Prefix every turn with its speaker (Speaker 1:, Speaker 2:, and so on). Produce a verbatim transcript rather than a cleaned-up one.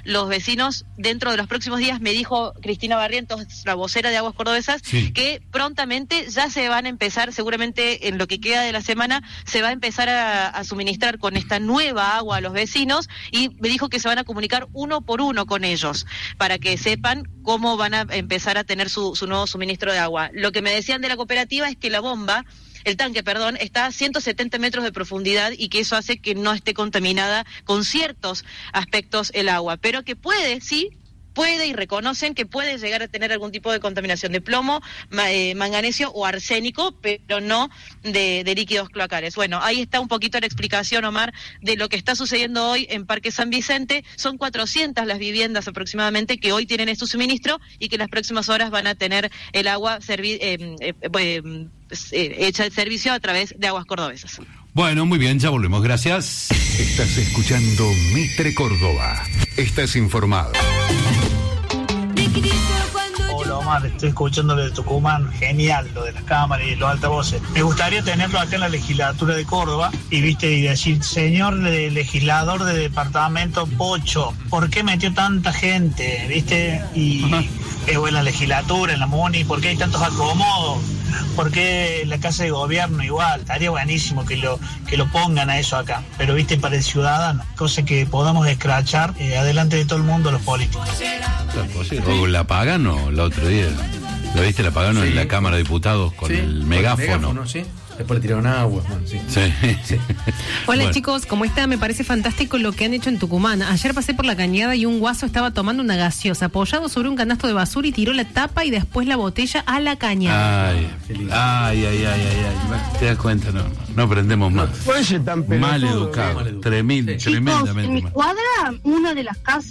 Speaker 1: los vecinos dentro de los próximos días, me dijo Cristina Barrientos, la vocera de Aguas Cordobesas, sí, que prontamente ya se van a empezar, seguramente en lo que queda de la semana, se va a empezar a, a suministrar con esta nueva agua a los vecinos, y me dijo que se van a comunicar uno por uno con ellos, para que sepan cómo van a empezar a tener su, su nuevo suministro de agua. Lo que me decían de la cooperativa es que la bomba, el tanque, perdón, está a ciento setenta metros de profundidad y que eso hace que no esté contaminada con ciertos aspectos el agua, pero que puede, sí, puede, y reconocen que puede llegar a tener algún tipo de contaminación de plomo, ma, eh, manganesio o arsénico, pero no de, de líquidos cloacales. Bueno, ahí está un poquito la explicación, Omar, de lo que está sucediendo hoy en Parque San Vicente. Son cuatrocientas las viviendas aproximadamente que hoy tienen este suministro y que en las próximas horas van a tener el agua servi- eh, eh, eh, eh, hecha el servicio a través de Aguas Cordobesas.
Speaker 2: Bueno, muy bien, ya volvemos, gracias.
Speaker 3: Estás escuchando Mitre Córdoba. Estás informado.
Speaker 4: Hola Omar, estoy escuchando lo de Tucumán, genial, lo de las cámaras y los altavoces. Me gustaría tenerlo acá en la legislatura de Córdoba y viste y decir, señor legislador de departamento Pocho, ¿por qué metió tanta gente? ¿Viste? Y eh, o en la legislatura, en la MUNI, ¿por qué hay tantos acomodos? ¿Por qué en la casa de gobierno igual? Estaría buenísimo que lo que lo pongan a eso acá, pero viste, para el ciudadano, cosa que podamos escrachar eh, adelante de todo el mundo los políticos.
Speaker 2: O la Pagano, el otro día. ¿Lo viste, la Pagano, sí, en la Cámara de Diputados con, sí, el megáfono? Con el megáfono,
Speaker 5: sí. Después le tiraron agua, bueno, sí.
Speaker 2: Sí.
Speaker 5: Sí.
Speaker 6: Hola,
Speaker 2: bueno,
Speaker 6: chicos, ¿cómo está? Me parece fantástico lo que han hecho en Tucumán. Ayer pasé por la Cañada y un guaso estaba tomando una gaseosa apoyado sobre un canasto de basura y tiró la tapa y después la botella a la cañada.
Speaker 2: Ay, ay, ay, ay, ay, ay. Te das cuenta, no, no aprendemos más.
Speaker 7: No, tan
Speaker 2: mal educado,
Speaker 7: mal educado.
Speaker 2: Tremendo,
Speaker 7: Sí.
Speaker 2: tremendamente
Speaker 8: Chicos, en mi
Speaker 2: mal.
Speaker 8: cuadra, una de las casas